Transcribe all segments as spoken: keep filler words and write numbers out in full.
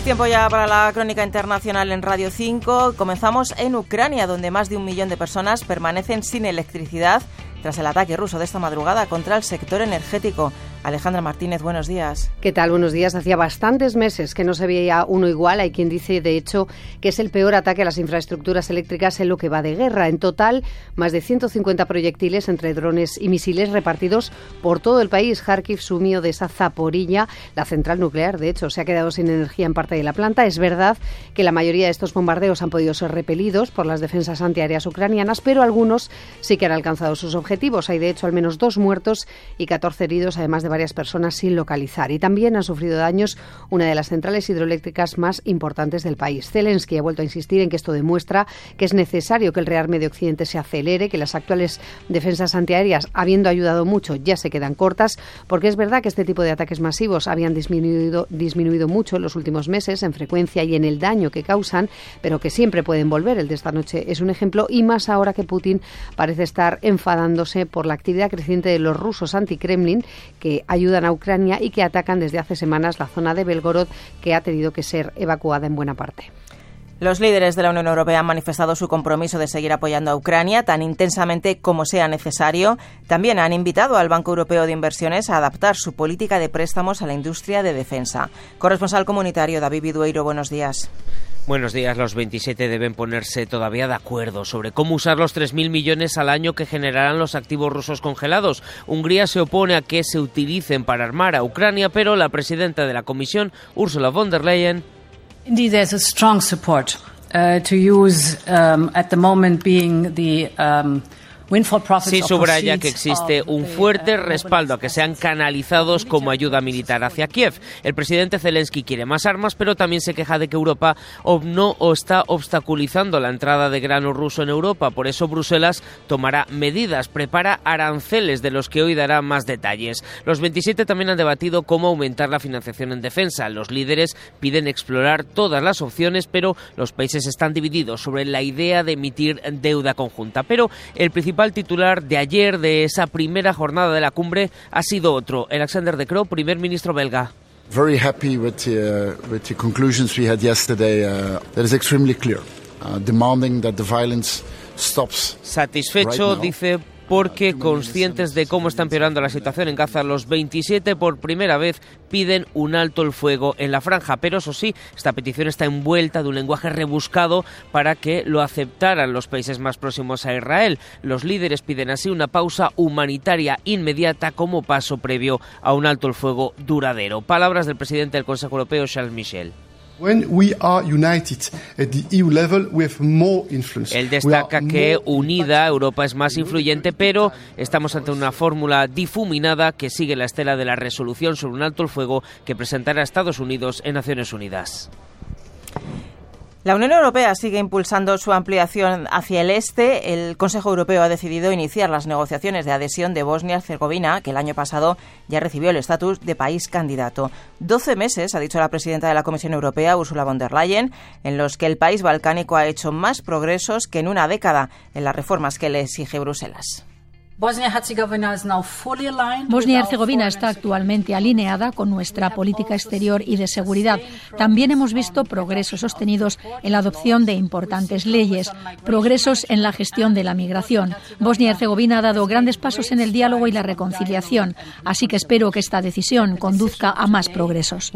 Tiempo ya para la crónica internacional en Radio cinco. Comenzamos en Ucrania, donde más de un millón de personas permanecen sin electricidad tras el ataque ruso de esta madrugada contra el sector energético. Alejandra Martínez, buenos días. ¿Qué tal? Buenos días. Hacía bastantes meses que no se veía uno igual. Hay quien dice, de hecho, que es el peor ataque a las infraestructuras eléctricas en lo que va de guerra. En total, más de ciento cincuenta proyectiles entre drones y misiles repartidos por todo el país. Kharkiv, Sumi, Odesa, Zaporilla, la central nuclear, de hecho, se ha quedado sin energía en parte de la planta. Es verdad que la mayoría de estos bombardeos han podido ser repelidos por las defensas antiaéreas ucranianas, pero algunos sí que han alcanzado sus objetivos. Hay, de hecho, al menos dos muertos y catorce heridos, además de varias personas sin localizar. Y también ha sufrido daños una de las centrales hidroeléctricas más importantes del país. Zelensky ha vuelto a insistir en que esto demuestra que es necesario que el rearme de Occidente se acelere, que las actuales defensas antiaéreas, habiendo ayudado mucho, ya se quedan cortas, porque es verdad que este tipo de ataques masivos habían disminuido, disminuido mucho en los últimos meses en frecuencia y en el daño que causan, pero que siempre pueden volver. El de esta noche es un ejemplo, y más ahora que Putin parece estar enfadándose por la actividad creciente de los rusos anti-Kremlin, que ayudan a Ucrania y que atacan desde hace semanas la zona de Belgorod, que ha tenido que ser evacuada en buena parte. Los líderes de la Unión Europea han manifestado su compromiso de seguir apoyando a Ucrania tan intensamente como sea necesario. También han invitado al Banco Europeo de Inversiones a adaptar su política de préstamos a la industria de defensa. Corresponsal comunitario David Vidueiro, buenos días. Buenos días. Los veintisiete deben ponerse todavía de acuerdo sobre cómo usar los tres mil millones al año que generarán los activos rusos congelados. Hungría se opone a que se utilicen para armar a Ucrania, pero la presidenta de la Comisión, Ursula von der Leyen, Indeed, there's a strong support uh, to use um, at the moment being the um, Sí subraya que existe un fuerte respaldo a que sean canalizados como ayuda militar hacia Kiev. El presidente Zelensky quiere más armas, pero también se queja de que Europa no o está obstaculizando la entrada de grano ruso en Europa. Por eso Bruselas tomará medidas, prepara aranceles de los que hoy dará más detalles. Los veintisiete también han debatido cómo aumentar la financiación en defensa. Los líderes piden explorar todas las opciones, pero los países están divididos sobre la idea de emitir deuda conjunta. Pero el principal El titular de ayer de esa primera jornada de la cumbre ha sido otro. Alexander De Croo, primer ministro belga. Very happy with the, uh, with the conclusions we had yesterday. Uh, that is extremely clear. Uh, demanding that the violence stops. Satisfecho, right, dice, porque conscientes de cómo está empeorando la situación en Gaza, los veintisiete por primera vez piden un alto el fuego en la franja. Pero eso sí, esta petición está envuelta de un lenguaje rebuscado para que lo aceptaran los países más próximos a Israel. Los líderes piden así una pausa humanitaria inmediata como paso previo a un alto el fuego duradero. Palabras del presidente del Consejo Europeo, Charles Michel. When we are united at the E U level, we have more influence. Él destaca que unida Europa es más influyente, pero estamos ante una fórmula difuminada que sigue la estela de la resolución sobre un alto el fuego que presentará Estados Unidos en Naciones Unidas. La Unión Europea sigue impulsando su ampliación hacia el este. El Consejo Europeo ha decidido iniciar las negociaciones de adhesión de Bosnia y Herzegovina, que el año pasado ya recibió el estatus de país candidato. Doce meses, ha dicho la presidenta de la Comisión Europea, Ursula von der Leyen, en los que el país balcánico ha hecho más progresos que en una década en las reformas que le exige Bruselas. Bosnia y Herzegovina está actualmente alineada con nuestra política exterior y de seguridad. También hemos visto progresos sostenidos en la adopción de importantes leyes, progresos en la gestión de la migración. Bosnia y Herzegovina ha dado grandes pasos en el diálogo y la reconciliación, así que espero que esta decisión conduzca a más progresos.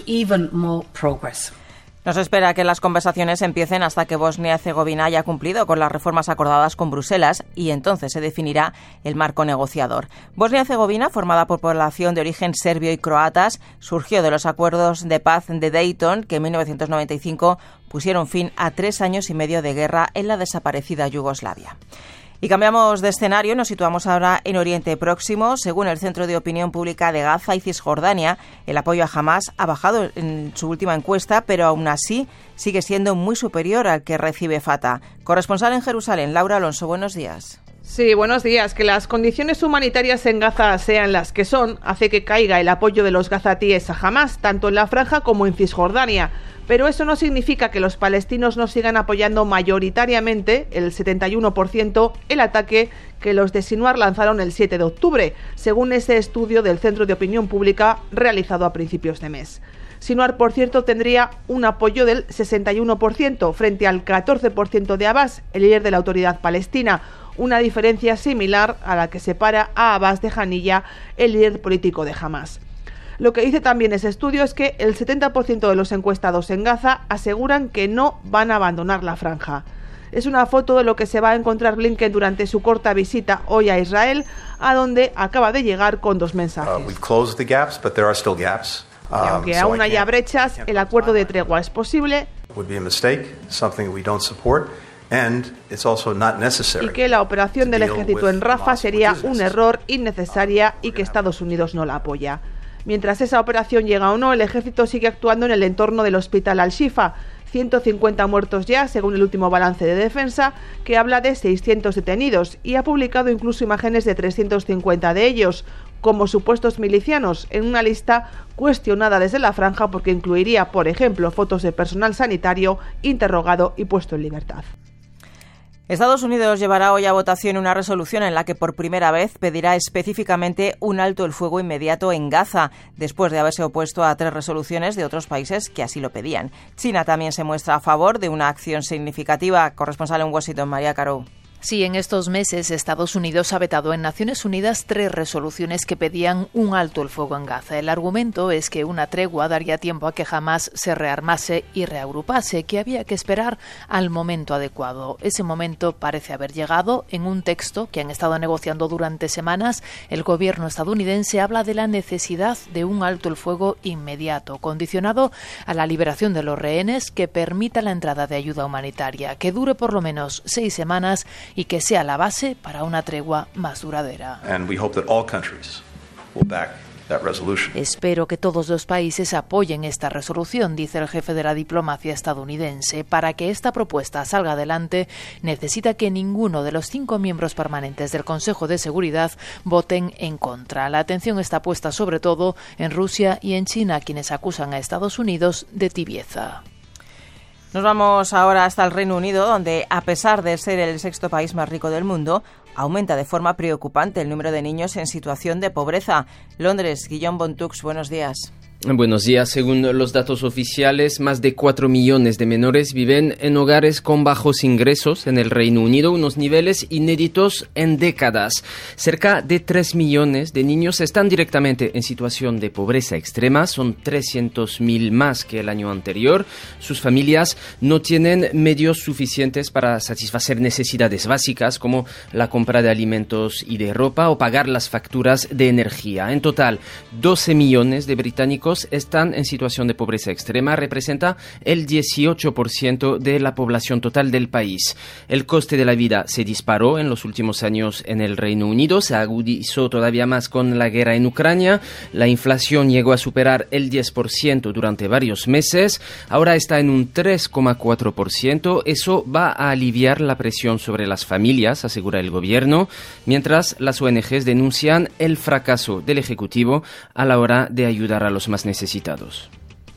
No se espera que las conversaciones empiecen hasta que Bosnia y Herzegovina haya cumplido con las reformas acordadas con Bruselas y entonces se definirá el marco negociador. Bosnia y Herzegovina, formada por población de origen serbio y croatas, surgió de los acuerdos de paz de Dayton, que en mil novecientos noventa y cinco pusieron fin a tres años y medio de guerra en la desaparecida Yugoslavia. Y cambiamos de escenario, nos situamos ahora en Oriente Próximo. Según el Centro de Opinión Pública de Gaza y Cisjordania, el apoyo a Hamás ha bajado en su última encuesta, pero aún así sigue siendo muy superior al que recibe Fatah. Corresponsal en Jerusalén, Laura Alonso, buenos días. Sí, buenos días. Que las condiciones humanitarias en Gaza sean las que son hace que caiga el apoyo de los gazatíes a Hamás, tanto en la franja como en Cisjordania. Pero eso no significa que los palestinos no sigan apoyando mayoritariamente, el setenta y uno por ciento, el ataque que los de Sinuar lanzaron el siete de octubre, según ese estudio del Centro de Opinión Pública realizado a principios de mes. Sinuar, por cierto, tendría un apoyo del sesenta y uno por ciento frente al catorce por ciento de Abbas, el líder de la Autoridad Palestina, una diferencia similar a la que separa a Abbas de Haniyeh, el líder político de Hamás. Lo que dice también ese estudio es que el setenta por ciento de los encuestados en Gaza aseguran que no van a abandonar la franja. Es una foto de lo que se va a encontrar Blinken durante su corta visita hoy a Israel, a donde acaba de llegar con dos mensajes. Uh, we've closed the gaps, but there are still gaps. Y aunque um, aún so haya brechas, el acuerdo de tregua es posible. Would be a mistake, something we don't support. And it's also not necessary. Y que la operación del ejército en Rafah sería un error, innecesaria y que Estados Unidos no la apoya. Mientras esa operación llega o no, el ejército sigue actuando en el entorno del hospital Al-Shifa. ciento cincuenta muertos ya, según el último balance de defensa, que habla de seiscientos detenidos, y ha publicado incluso imágenes de trescientos cincuenta de ellos, como supuestos milicianos, en una lista cuestionada desde la franja porque incluiría, por ejemplo, fotos de personal sanitario interrogado y puesto en libertad. Estados Unidos llevará hoy a votación una resolución en la que por primera vez pedirá específicamente un alto el fuego inmediato en Gaza, después de haberse opuesto a tres resoluciones de otros países que así lo pedían. China también se muestra a favor de una acción significativa. Corresponsal en Washington, María Caro. Sí, en estos meses Estados Unidos ha vetado en Naciones Unidas tres resoluciones que pedían un alto el fuego en Gaza. El argumento es que una tregua daría tiempo a que Hamás se rearmase y reagrupase, que había que esperar al momento adecuado. Ese momento parece haber llegado. En un texto que han estado negociando durante semanas, el gobierno estadounidense habla de la necesidad de un alto el fuego inmediato, condicionado a la liberación de los rehenes, que permita la entrada de ayuda humanitaria, que dure por lo menos seis semanas y que sea la base para una tregua más duradera. And we hope that all countries will back that resolution. Espero que todos los países apoyen esta resolución, dice el jefe de la diplomacia estadounidense. Para que esta propuesta salga adelante, necesita que ninguno de los cinco miembros permanentes del Consejo de Seguridad voten en contra. La atención está puesta sobre todo en Rusia y en China, quienes acusan a Estados Unidos de tibieza. Nos vamos ahora hasta el Reino Unido, donde, a pesar de ser el sexto país más rico del mundo, aumenta de forma preocupante el número de niños en situación de pobreza. Londres, Guillaume Bontux, buenos días. Buenos días. Según los datos oficiales, más de cuatro millones de menores viven en hogares con bajos ingresos en el Reino Unido, unos niveles inéditos en décadas. Cerca de tres millones de niños están directamente en situación de pobreza extrema, son trescientos mil más que el año anterior. Sus familias no tienen medios suficientes para satisfacer necesidades básicas como la compra de alimentos y de ropa o pagar las facturas de energía. En total, doce millones de británicos están en situación de pobreza extrema, representa el dieciocho por ciento de la población total del país. El coste de la vida se disparó en los últimos años en el Reino Unido, se agudizó todavía más con la guerra en Ucrania, la inflación llegó a superar el diez por ciento durante varios meses, ahora está en un tres coma cuatro por ciento, eso va a aliviar la presión sobre las familias, asegura el gobierno, mientras las O N Ges denuncian el fracaso del Ejecutivo a la hora de ayudar a los más necesitados.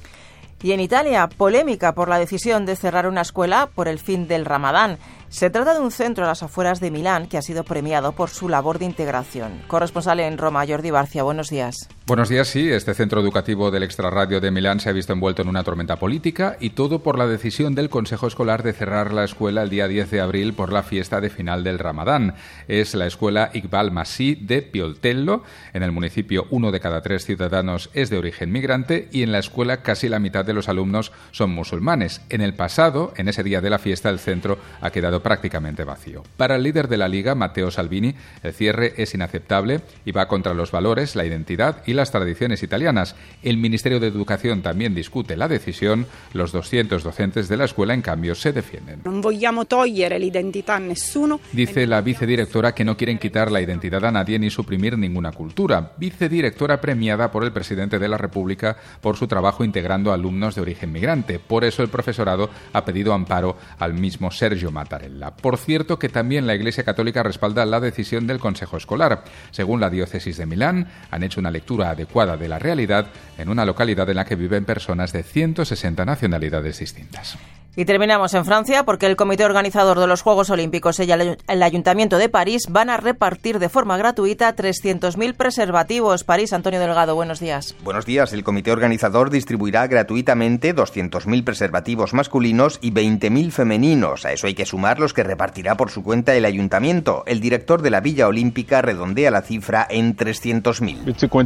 Y en Italia, polémica por la decisión de cerrar una escuela por el fin del Ramadán. Se trata de un centro a las afueras de Milán que ha sido premiado por su labor de integración. Corresponsal en Roma, Jordi Barcia, buenos días. Buenos días, sí. Este centro educativo del Extrarradio de Milán se ha visto envuelto en una tormenta política y todo por la decisión del Consejo Escolar de cerrar la escuela el día diez de abril por la fiesta de final del Ramadán. Es la escuela Iqbal Masih de Pioltello. En el municipio, uno de cada tres ciudadanos es de origen migrante y en la escuela casi la mitad de los alumnos son musulmanes. En el pasado, en ese día de la fiesta, el centro ha quedado prácticamente vacío. Para el líder de la Liga, Matteo Salvini, el cierre es inaceptable y va contra los valores, la identidad y las tradiciones italianas. El Ministerio de Educación también discute la decisión. Los doscientos docentes de la escuela, en cambio, se defienden. No vogliamo togliere l'identità a nessuno. Dice la vicedirectora que no quieren quitar la identidad a nadie ni suprimir ninguna cultura. Vicedirectora premiada por el presidente de la República por su trabajo integrando alumnos de origen migrante. Por eso el profesorado ha pedido amparo al mismo Sergio Mattarella. Por cierto, que también la Iglesia Católica respalda la decisión del Consejo Escolar. Según la diócesis de Milán, han hecho una lectura adecuada de la realidad en una localidad en la que viven personas de ciento sesenta nacionalidades distintas. Y terminamos en Francia porque el comité organizador de los Juegos Olímpicos y el Ayuntamiento de París van a repartir de forma gratuita trescientos mil preservativos. París, Antonio Delgado, buenos días. Buenos días. El comité organizador distribuirá gratuitamente doscientos mil preservativos masculinos y veinte mil femeninos. A eso hay que sumar los que repartirá por su cuenta el Ayuntamiento. El director de la Villa Olímpica redondea la cifra en trescientos mil.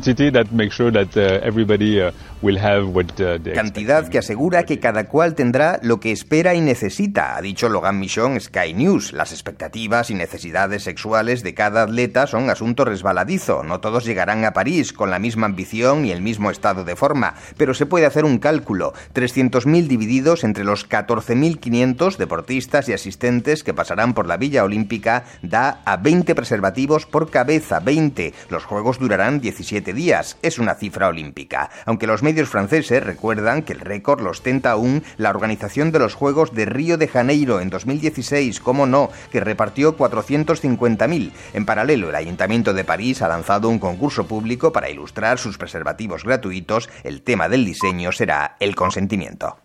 Cantidad que asegura que cada cual tendrá lo que espera y necesita, ha dicho Logan Michon Sky News. Las expectativas y necesidades sexuales de cada atleta son asunto resbaladizo. No todos llegarán a París con la misma ambición y el mismo estado de forma, pero se puede hacer un cálculo. trescientos mil divididos entre los catorce mil quinientos deportistas y asistentes que pasarán por la Villa Olímpica da a veinte preservativos por cabeza, veinte. Los Juegos durarán diecisiete días. Es una cifra olímpica. Aunque los medios franceses recuerdan que el récord lo ostenta aún la organización de los Juegos de Río de Janeiro en dos mil dieciséis, cómo no, que repartió cuatrocientos cincuenta mil. En paralelo, el Ayuntamiento de París ha lanzado un concurso público para ilustrar sus preservativos gratuitos. El tema del diseño será el consentimiento.